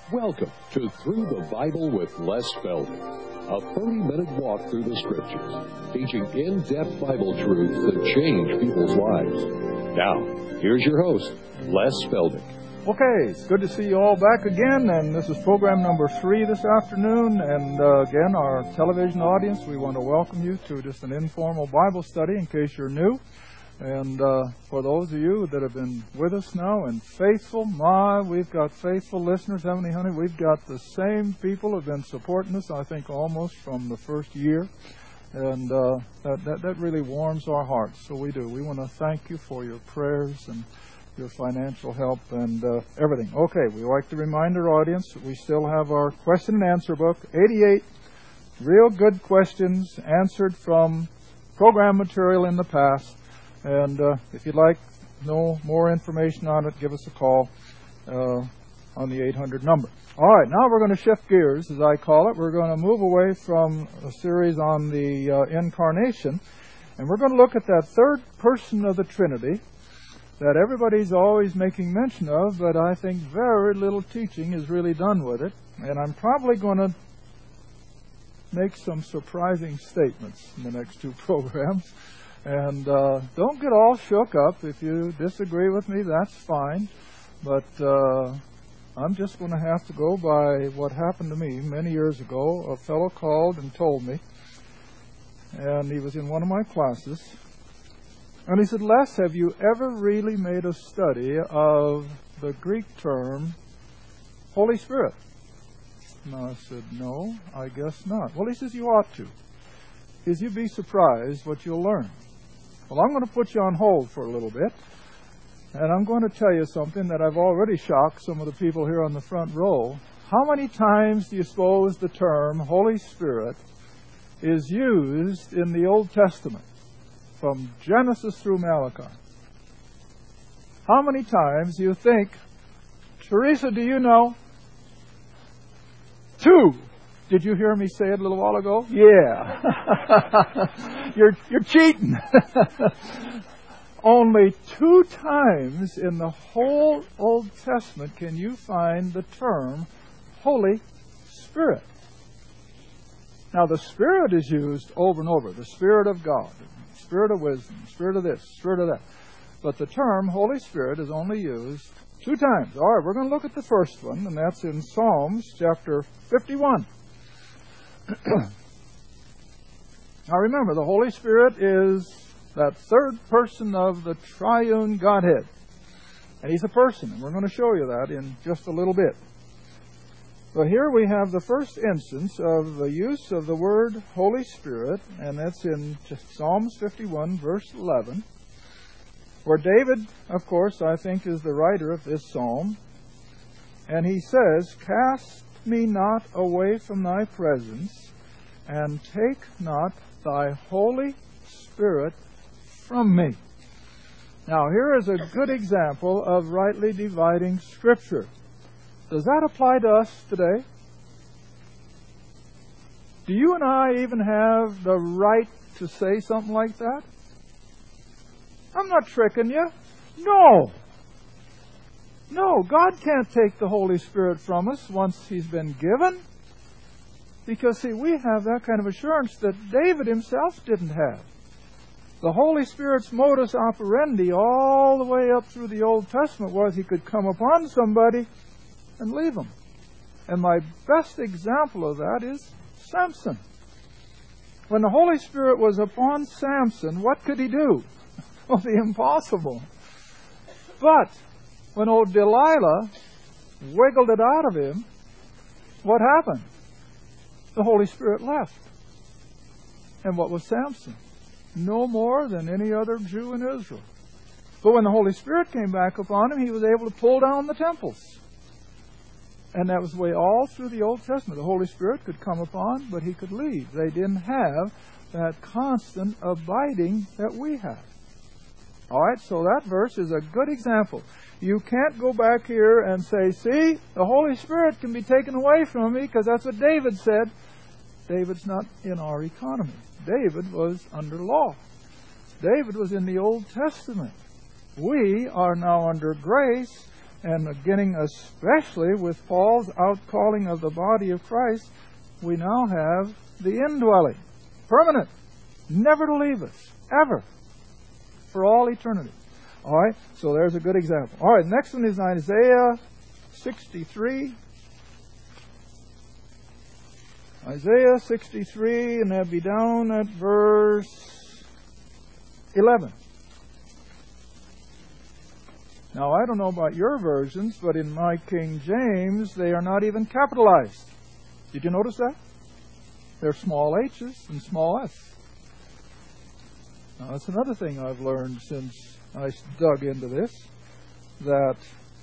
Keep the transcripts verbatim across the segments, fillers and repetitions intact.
Welcome to Through the Bible with Les Feldick, a thirty-minute walk through the Scriptures, teaching in-depth Bible truths that change people's lives. Now, here's your host, Les Feldick. Okay, it's good to see you all back again, and this is program number three this afternoon, and uh, again, our television audience, we want to welcome you to just an informal Bible study in case you're new. And uh, for those of you that have been with us now and faithful, my, we've got faithful listeners, haven't we, honey? We've got the same people who have been supporting us, I think, almost from the first year. And uh, that, that, that really warms our hearts. So we do. We want to thank you for your prayers and your financial help and uh, everything. Okay, we like to remind our audience that we still have our question and answer book, eighty-eight real good questions answered from program material in the past. And uh, if you'd like to know more information on it, give us a call uh, on the eight hundred number. All right, now we're going to shift gears, as I call it. We're going to move away from a series on the uh, incarnation, and we're going to look at that third person of the Trinity that everybody's always making mention of, but I think very little teaching is really done with it. And I'm probably going to make some surprising statements in the next two programs. And uh, don't get all shook up. If you disagree with me, that's fine. But uh, I'm just going to have to go by what happened to me many years ago. A fellow called and told me, and he was in one of my classes, and he said, Les, have you ever really made a study of the Greek term Holy Spirit? And I said, no, I guess not. Well, he says, you ought to. He says, you'd be surprised what you'll learn. Well, I'm going to put you on hold for a little bit, and I'm going to tell you something that I've already shocked some of the people here on the front row. How many times do you suppose the term Holy Spirit is used in the Old Testament, from Genesis through Malachi? How many times do you think? Teresa, do you know? Two. Did you hear me say it a little while ago? Yeah. you're, you're cheating. Only two times in the whole Old Testament can you find the term Holy Spirit. Now, the Spirit is used over and over. The Spirit of God, Spirit of wisdom, Spirit of this, Spirit of that. But the term Holy Spirit is only used two times. All right, we're going to look at the first one, and that's in Psalms chapter fifty-one. Now remember, the Holy Spirit is that third person of the triune Godhead. And He's a person, and we're going to show you that in just a little bit. So here we have the first instance of the use of the word Holy Spirit, and that's in Psalms fifty-one, verse eleven, where David, of course, I think is the writer of this psalm. And he says, cast me not away from thy presence, and take not thy Holy Spirit from me. Now, here is a good example of rightly dividing Scripture. Does that apply to us today? Do you and I even have the right to say something like that? I'm not tricking you. No. No, God can't take the Holy Spirit from us once He's been given. Because, see, we have that kind of assurance that David himself didn't have. The Holy Spirit's modus operandi all the way up through the Old Testament was He could come upon somebody and leave them. And my best example of that is Samson. When the Holy Spirit was upon Samson, what could he do? Well, the impossible. But when old Delilah wiggled it out of him, what happened? The Holy Spirit left. And what was Samson? No more than any other Jew in Israel. But when the Holy Spirit came back upon him, he was able to pull down the temples. And that was the way all through the Old Testament. The Holy Spirit could come upon, but He could leave. They didn't have that constant abiding that we have. All right, so that verse is a good example. You can't go back here and say, see, the Holy Spirit can be taken away from me because that's what David said. David's not in our economy. David was under law. David was in the Old Testament. We are now under grace, And beginning especially with Paul's outcalling of the body of Christ, we now have the indwelling, permanent, never to leave us, ever, for all eternity. All right, so there's a good example. All right, next one is Isaiah sixty-three. Isaiah sixty-three, and that'd be down at verse eleven. Now, I don't know about your versions, but in my King James, they are not even capitalized. Did you notice that? They're small h's and small s. Now, that's another thing I've learned since I dug into this, that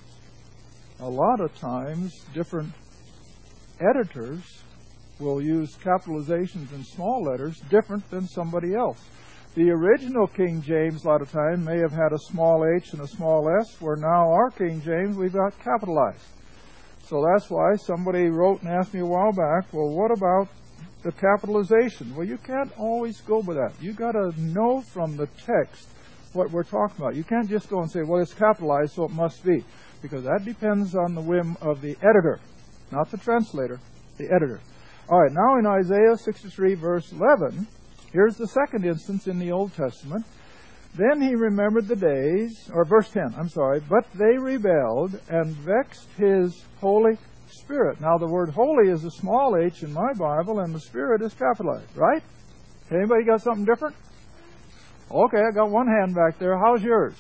a lot of times different editors will use capitalizations in small letters different than somebody else. The original King James, a lot of time, may have had a small h and a small s, where now our King James, we've got capitalized. So that's why somebody wrote and asked me a while back, well, what about the capitalization? Well, you can't always go by that. You've got to know from the text what we're talking about. You can't just go and say, well, it's capitalized, so it must be. Because that depends on the whim of the editor, not the translator, the editor. All right, now in Isaiah sixty-three, verse eleven, here's the second instance in the Old Testament. Then he remembered the days, or verse ten, I'm sorry, but they rebelled and vexed his Holy Spirit. Now the word holy is a small h in my Bible, and the Spirit is capitalized, right? Anybody got something different? Okay, I got one hand back there. How's yours?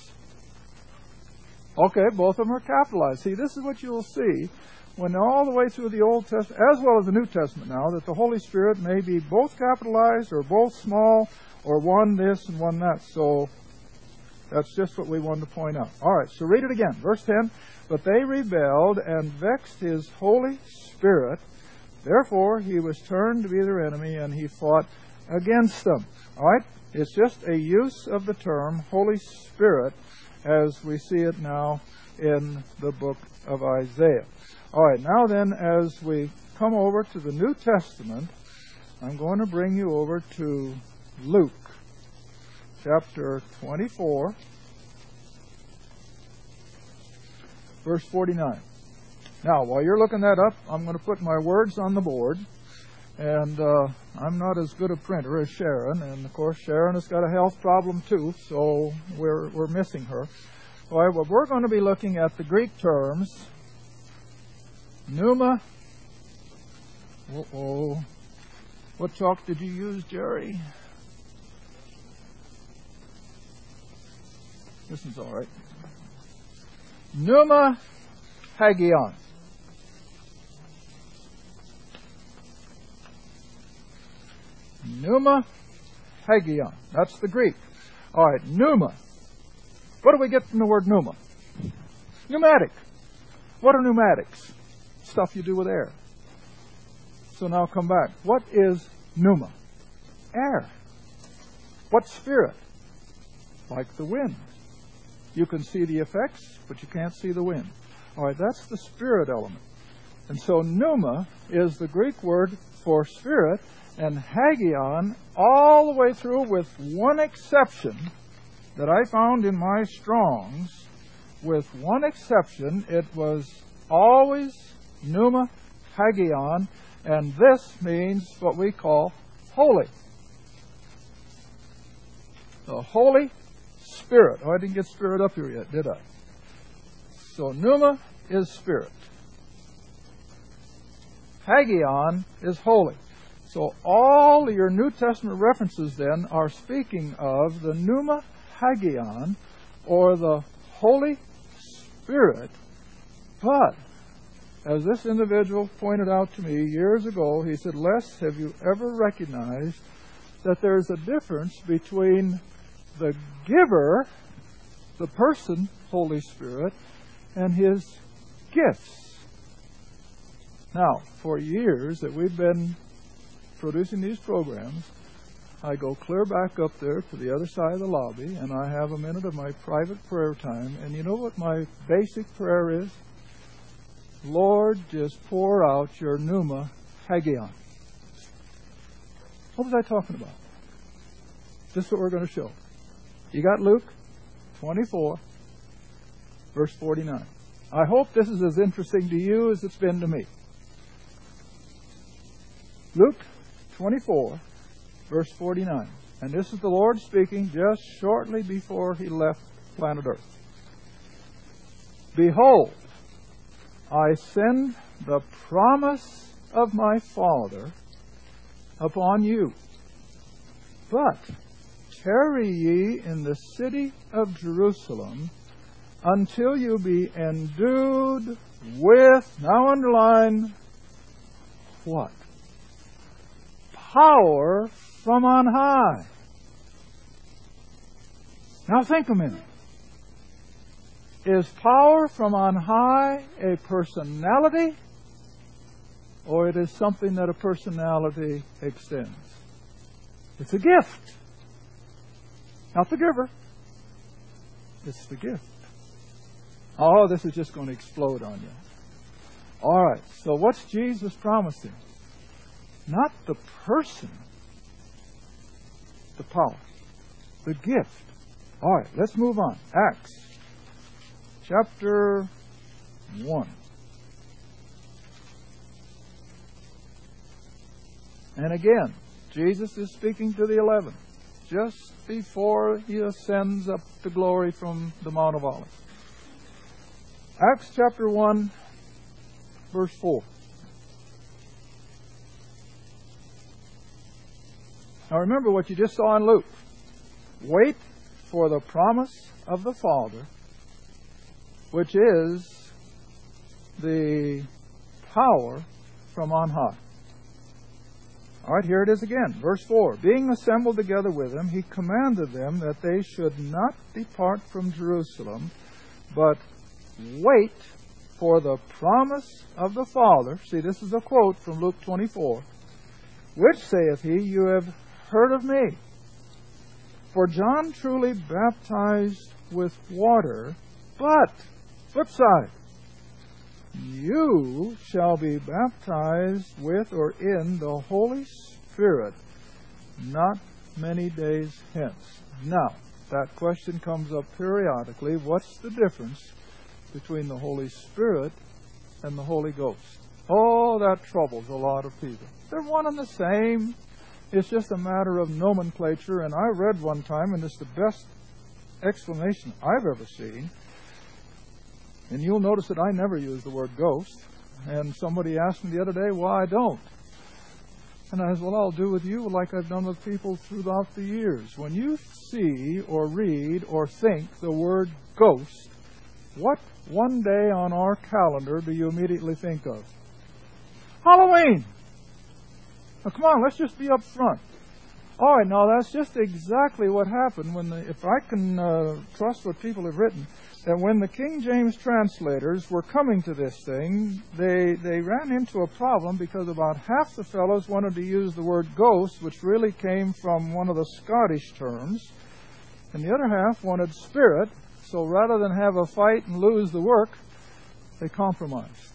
Okay, both of them are capitalized. See, this is what you'll see when all the way through the Old Testament, as well as the New Testament now, that the Holy Spirit may be both capitalized or both small, or one this and one that. So that's just what we wanted to point out. All right, so read it again. Verse ten, but they rebelled and vexed his Holy Spirit. Therefore, he was turned to be their enemy, and he fought against them. All right, it's just a use of the term Holy Spirit as we see it now in the book of Isaiah. All right, now then, as we come over to the New Testament, I'm going to bring you over to Luke, chapter twenty-four, verse forty-nine. Now, while you're looking that up, I'm going to put my words on the board. And uh, I'm not as good a printer as Sharon. And, of course, Sharon has got a health problem, too, so we're, we're missing her. All right, well, we're going to be looking at the Greek terms pneuma. Uh-oh. What chalk did you use, Jerry? This is all right. Pneuma hagion. Pneuma hagion. That's the Greek. All right, pneuma. What do we get from the word pneuma? Pneumatic. What are pneumatics? Stuff you do with air. So now come back. What is pneuma? Air. What spirit? Like the wind. You can see the effects, but you can't see the wind. All right, that's the spirit element. And so pneuma is the Greek word for spirit, and hagion all the way through, with one exception that I found in my Strong's. With one exception, it was always pneuma hagion, and this means what we call holy. The Holy Spirit. Oh, I didn't get spirit up here yet, did I? So pneuma is spirit. Hagion is holy. So all your New Testament references then are speaking of the pneuma hagion, or the Holy Spirit. But as this individual pointed out to me years ago, he said, Les, have you ever recognized that there's a difference between the giver, the person, Holy Spirit, and his gifts? Now, for years that we've been producing these programs, I go clear back up there to the other side of the lobby, and I have a minute of my private prayer time. And you know what my basic prayer is? Lord, just pour out your pneuma hagion. What was I talking about? This is what we're going to show. You got Luke twenty-four, verse forty-nine. I hope this is as interesting to you as it's been to me. Luke twenty-four, verse forty-nine. And this is the Lord speaking just shortly before He left planet Earth. Behold, I send the promise of my Father upon you. But tarry ye in the city of Jerusalem until you be endued with, now underline, what? Power from on high. Now think a minute. Is power from on high a personality, or it is something that a personality extends? It's a gift. Not the giver. It's the gift. Oh, this is just going to explode on you. All right, so what's Jesus promising? Not the person, the power, the gift. All right, let's move on. Acts chapter one. And again, Jesus is speaking to the eleven just before He ascends up to glory from the Mount of Olives. Acts chapter one, verse four. Now remember what you just saw in Luke. Wait for the promise of the Father, which is the power from on high. All right, here it is again. Verse four. Being assembled together with them, He commanded them that they should not depart from Jerusalem, but wait for the promise of the Father. See, this is a quote from Luke twenty-four. Which saith He, you have heard of me. For John truly baptized with water, but, flip side, you shall be baptized with or in the Holy Spirit not many days hence. Now, that question comes up periodically. What's the difference between the Holy Spirit and the Holy Ghost? Oh, that troubles a lot of people. They're one and the same. It's just a matter of nomenclature. And I read one time, and it's the best explanation I've ever seen. And you'll notice that I never use the word ghost. And somebody asked me the other day, well, I don't. And I said, well, I'll do with you like I've done with people throughout the years. When you see or read or think the word ghost, what one day on our calendar do you immediately think of? Halloween! Now, come on, let's just be up front. All right, now that's just exactly what happened when, the, if I can uh, trust what people have written, that when the King James translators were coming to this thing, they, they ran into a problem because about half the fellows wanted to use the word ghost, which really came from one of the Scottish terms, and the other half wanted spirit, so rather than have a fight and lose the work, they compromised.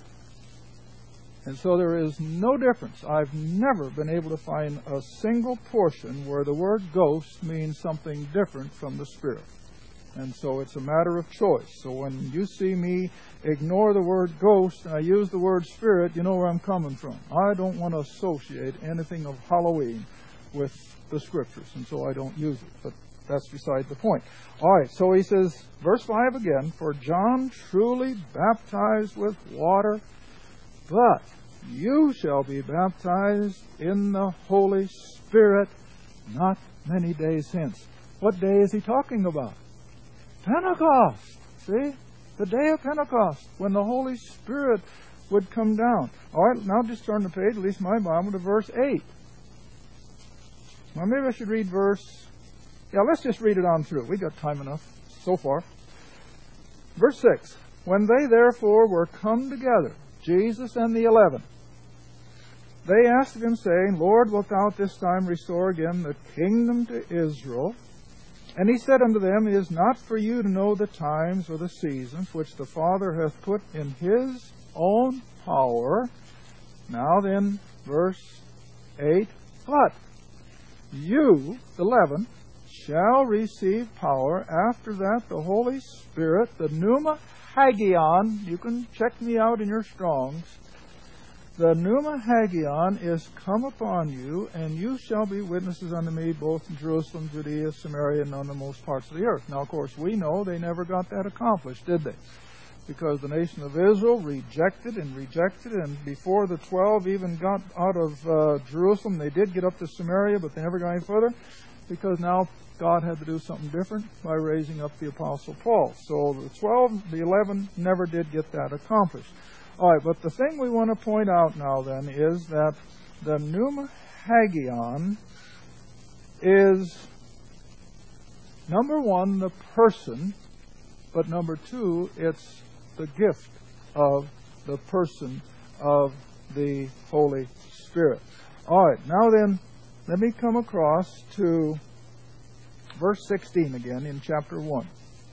And so there is no difference. I've never been able to find a single portion where the word ghost means something different from the spirit. And so it's a matter of choice. So when you see me ignore the word ghost and I use the word spirit, you know where I'm coming from. I don't want to associate anything of Halloween with the Scriptures, and so I don't use it. But that's beside the point. All right, so he says, verse five again, for John truly baptized with water, but you shall be baptized in the Holy Spirit not many days hence. What day is he talking about? Pentecost. See? The day of Pentecost, when the Holy Spirit would come down. All right, now just turn the page, at least my Bible, to verse eight. Well, maybe I should read verse... Yeah, let's just read it on through. We got time enough so far. Verse six. When they therefore were come together, Jesus and the eleven, they asked of him, saying, Lord, wilt thou at this time restore again the kingdom to Israel? And he said unto them, It is not for you to know the times or the seasons which the Father hath put in his own power. Now then, verse eight, but you, eleven, shall receive power after that the Holy Spirit, the pneuma Hagion, you can check me out in your Strongs. The pneuma hagion is come upon you, and you shall be witnesses unto me both in Jerusalem, Judea, Samaria, and on the most parts of the earth. Now, of course, we know they never got that accomplished, did they? Because the nation of Israel rejected and rejected, and before the twelve even got out of uh, Jerusalem, they did get up to Samaria, but they never got any further, because now God had to do something different by raising up the Apostle Paul. So the twelve, the eleven never did get that accomplished. All right, but the thing we want to point out now then is that the pneuma hagion is, number one, the person, but number two, it's the gift of the person of the Holy Spirit. All right, now then, let me come across to verse sixteen again in chapter one.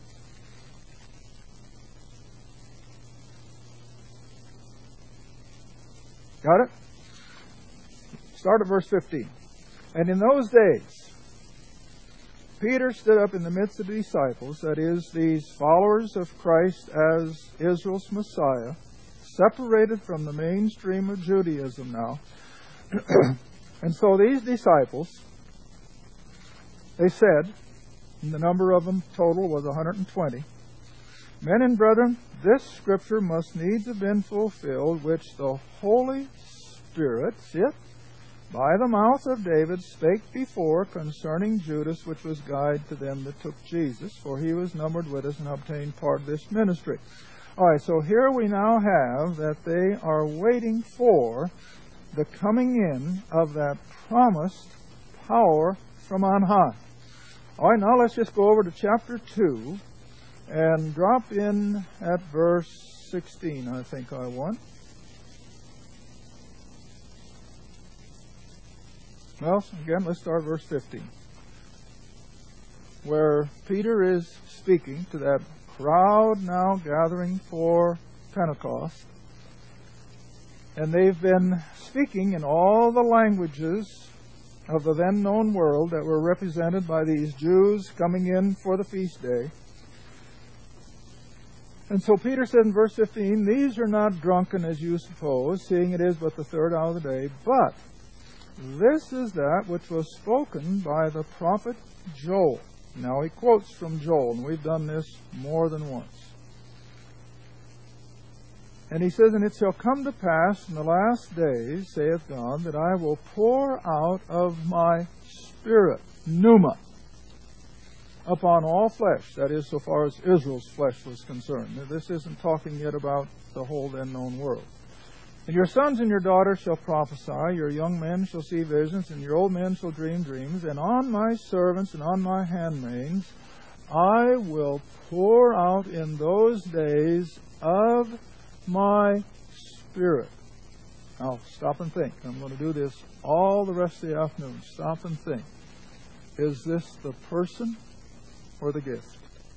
Got it? Start at verse fifteen. And in those days, Peter stood up in the midst of the disciples, that is, these followers of Christ as Israel's Messiah, separated from the mainstream of Judaism now. And so these disciples, they said, and the number of them total was one hundred twenty, Men and brethren, this scripture must needs have been fulfilled, which the Holy Spirit, see it, by the mouth of David spake before concerning Judas, which was guide to them that took Jesus, for he was numbered with us and obtained part of this ministry. All right, so here we now have that they are waiting for the coming in of that promised power from on high. All right, now let's just go over to chapter two and drop in at verse sixteen, I think I want. Well, again, let's start verse fifteen, where Peter is speaking to that crowd now gathering for Pentecost. And they've been speaking in all the languages of the then known world that were represented by these Jews coming in for the feast day. And so Peter said in verse fifteen, These are not drunken as you suppose, seeing it is but the third hour of the day, but this is that which was spoken by the prophet Joel. Now he quotes from Joel, and we've done this more than once. And he says, And it shall come to pass in the last days, saith God, that I will pour out of my Spirit, pneuma, upon all flesh. That is, so far as Israel's flesh was concerned. Now, this isn't talking yet about the whole then known world. And your sons and your daughters shall prophesy, your young men shall see visions, and your old men shall dream dreams. And on my servants and on my handmaids I will pour out in those days of my Spirit. Now, stop and think. I'm going to do this all the rest of the afternoon. Stop and think. Is this the person or the gift?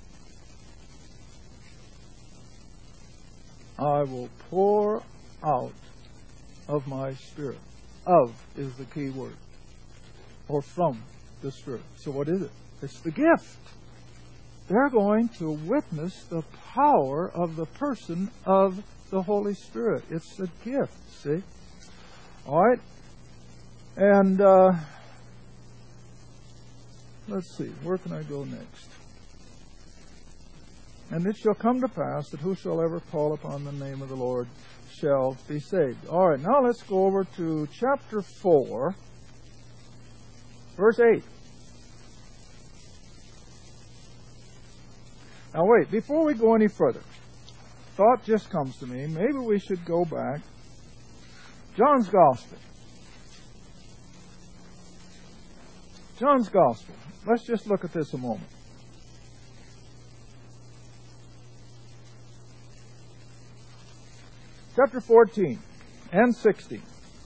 I will pour out of my Spirit. Of is the key word. Or from the Spirit. So what is it? It's the gift. They're going to witness the power of the person of the Holy Spirit. It's a gift, see? All right. And uh, let's see, where can I go next? And it shall come to pass that whosoever call upon the name of the Lord shall be saved. All right, now let's go over to chapter four, verse eight. Now wait, before we go any further, thought just comes to me, maybe we should go back. John's Gospel. John's Gospel. Let's just look at this a moment. Chapter fourteen and sixteen.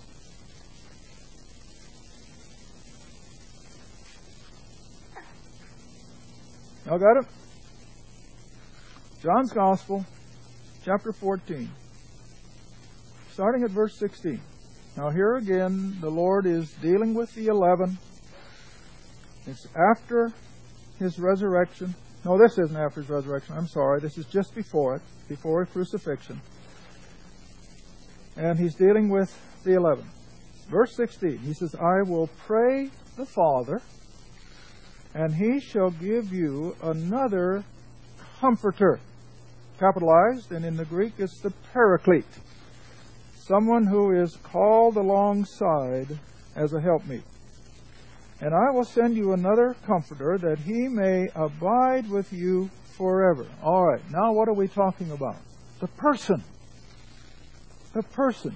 Y'all got it? John's Gospel, chapter fourteen, starting at verse sixteen. Now here again, the Lord is dealing with the eleven. It's after His resurrection. No, this isn't after his resurrection. I'm sorry. This is just before it, before his crucifixion. And he's dealing with the eleven. Verse sixteen, he says, I will pray the Father, and he shall give you another comforter. Capitalized, and in the Greek it's the Paraclete. Someone who is called alongside as a helpmeet. And I will send you another comforter that he may abide with you forever. All right, now what are we talking about? The person. The person.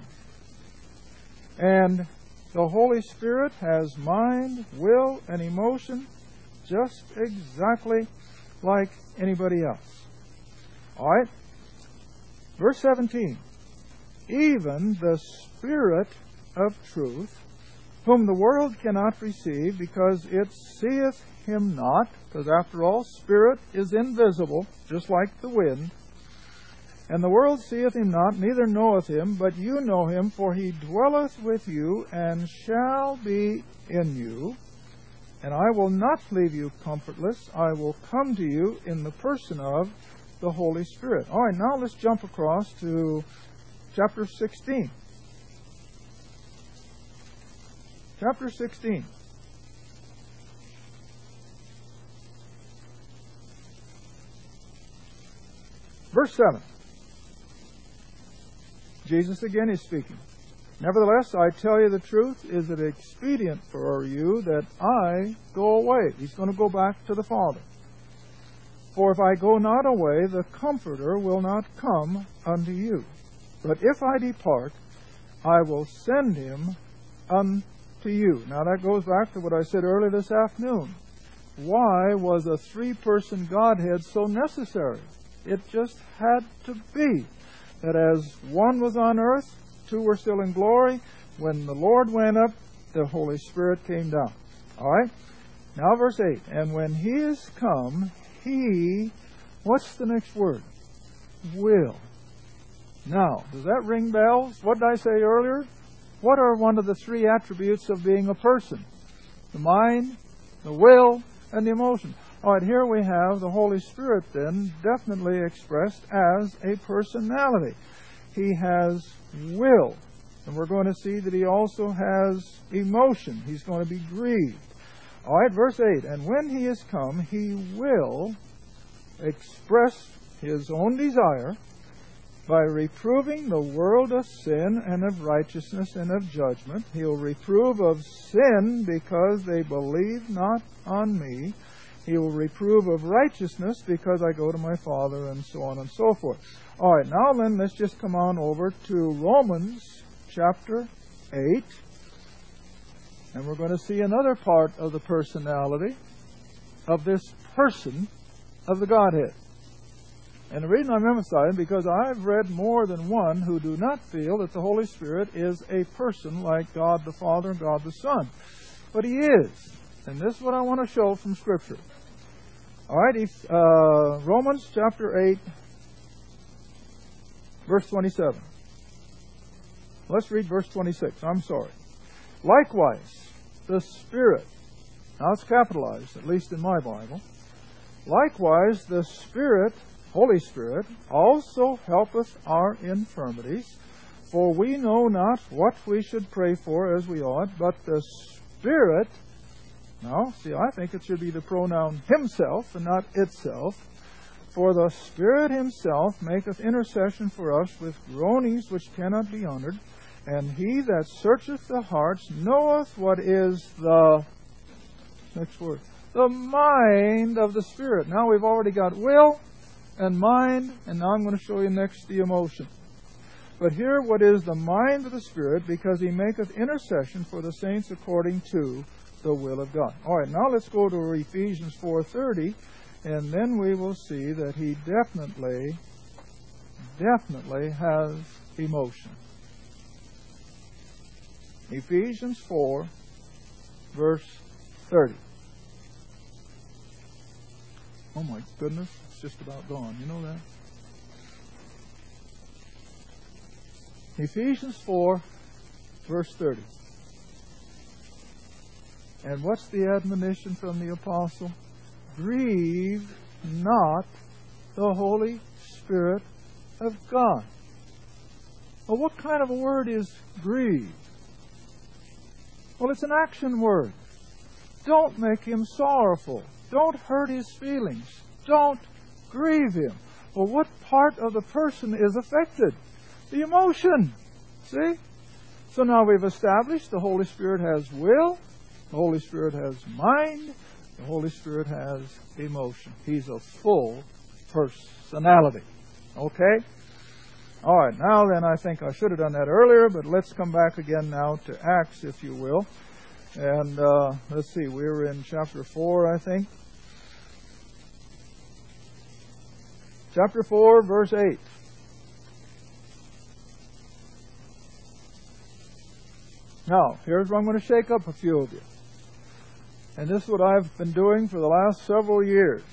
And the Holy Spirit has mind, will, and emotion just exactly like anybody else. All right? Verse seventeen. Even the Spirit of truth, whom the world cannot receive, because it seeth him not, because after all, Spirit is invisible, just like the wind. And the world seeth him not, neither knoweth him, but you know him, for he dwelleth with you, and shall be in you. And I will not leave you comfortless. I will come to you in the person of the Holy Spirit. All right, now let's jump across to chapter sixteen. Chapter sixteen. Verse seven. Jesus again is speaking. Nevertheless, I tell you the truth, is it expedient for you that I go away? He's going to go back to the Father. For if I go not away, the Comforter will not come unto you. But if I depart, I will send him unto you. Now that goes back to what I said earlier this afternoon. Why was a three-person Godhead so necessary? It just had to be that as one was on earth, two were still in glory. When the Lord went up, the Holy Spirit came down. All right? Now verse eight. And when he is come, he, what's the next word? Will. Now, does that ring bells? What did I say earlier? What are one of the three attributes of being a person? The mind, the will, and the emotion. All right, here we have the Holy Spirit then definitely expressed as a personality. He has will. And we're going to see that he also has emotion. He's going to be grieved. All right, verse eight. And when he is come, he will express his own desire by reproving the world of sin and of righteousness and of judgment. He'll reprove of sin because they believe not on me. He will reprove of righteousness because I go to my Father, and so on and so forth. All right, now then, let's just come on over to Romans chapter eight. And we're going to see another part of the personality of this person of the Godhead. And the reason I'm emphasizing, because I've read more than one who do not feel that the Holy Spirit is a person like God the Father and God the Son. But he is. And this is what I want to show from Scripture. All right, uh, Romans chapter eight, verse twenty-seven. Let's read verse twenty-six. I'm sorry. Likewise, the Spirit, now it's capitalized, at least in my Bible. Likewise, the Spirit, Holy Spirit, also helpeth our infirmities, for we know not what we should pray for as we ought, but the Spirit, now, see, I think it should be the pronoun himself and not itself, for the Spirit himself maketh intercession for us with groanings which cannot be uttered, and he that searcheth the hearts knoweth what is the, next word, the mind of the Spirit. Now we've already got will and mind, and now I'm going to show you next the emotion. But here what is the mind of the Spirit, because he maketh intercession for the saints according to the will of God. All right, now let's go to Ephesians four thirty, and then we will see that he definitely, definitely has emotion. Ephesians four, verse thirty. Oh my goodness, it's just about gone. You know that? Ephesians four, verse thirty. And what's the admonition from the apostle? Grieve not the Holy Spirit of God. Well, what kind of a word is grieve? Well, it's an action word. Don't make him sorrowful. Don't hurt his feelings. Don't grieve him. Well, what part of the person is affected? The emotion. See? So now we've established the Holy Spirit has will, the Holy Spirit has mind, the Holy Spirit has emotion. He's a full personality. Okay? All right, now then, I think I should have done that earlier, but let's come back again now to Acts, if you will. And uh, let's see, we were in chapter four, I think. Chapter four, verse eight. Now, here's where I'm going to shake up a few of you. And this is what I've been doing for the last several years.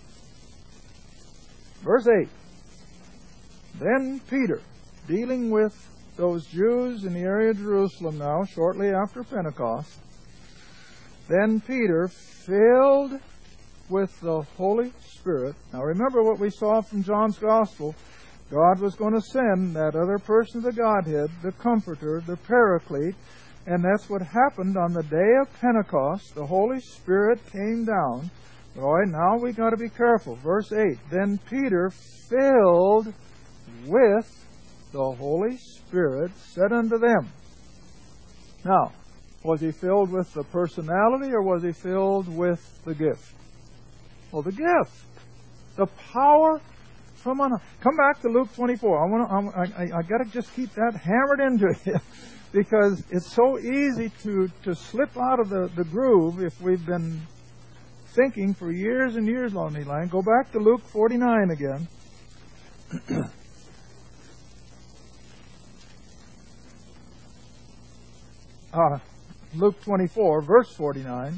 Verse eight. Then Peter, dealing with those Jews in the area of Jerusalem now, shortly after Pentecost, then Peter, filled with the Holy Spirit. Now remember what we saw from John's Gospel. God was going to send that other person of the Godhead, the Comforter, the Paraclete, and that's what happened on the day of Pentecost. The Holy Spirit came down. All right, now we got to be careful. Verse eight. Then Peter, filled with the Holy Spirit, said unto them. Now, was he filled with the personality or was he filled with the gift? Well, the gift. The power from on high. Come back to Luke twenty-four. I want to. I, I, I got to just keep that hammered into you because it's so easy to to slip out of the, the groove if we've been thinking for years and years along the line. Go back to Luke forty-nine again. uh, Luke twenty-four, verse forty-nine.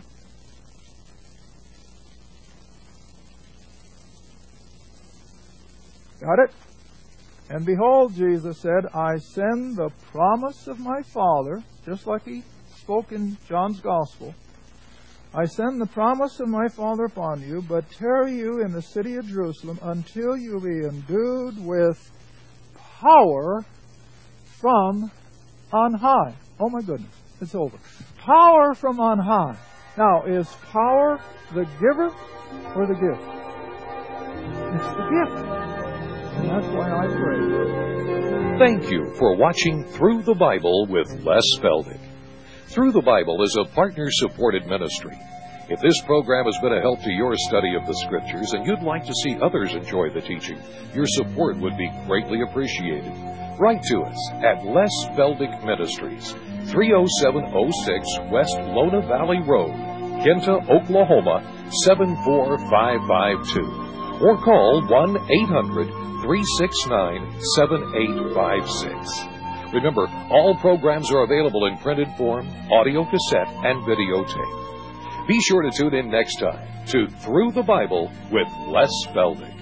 Got it? And behold, Jesus said, I send the promise of my Father, just like he spoke in John's Gospel. I send the promise of my Father upon you, but tarry you in the city of Jerusalem until you be endued with power from on high. Oh my goodness, it's over. Power from on high. Now, is power the giver or the gift? It's the gift. And that's why I pray. Thank you for watching Through the Bible with Les Feldick. Through the Bible is a partner-supported ministry. If this program has been a help to your study of the Scriptures and you'd like to see others enjoy the teaching, your support would be greatly appreciated. Write to us at Les Feldick Ministries, three oh seven oh six West Lona Valley Road, Kenta, Oklahoma, seven four five five two. Or call one eight hundred three six nine seven eight five six. Remember, all programs are available in printed form, audio cassette, and videotape. Be sure to tune in next time to Through the Bible with Les Feldick.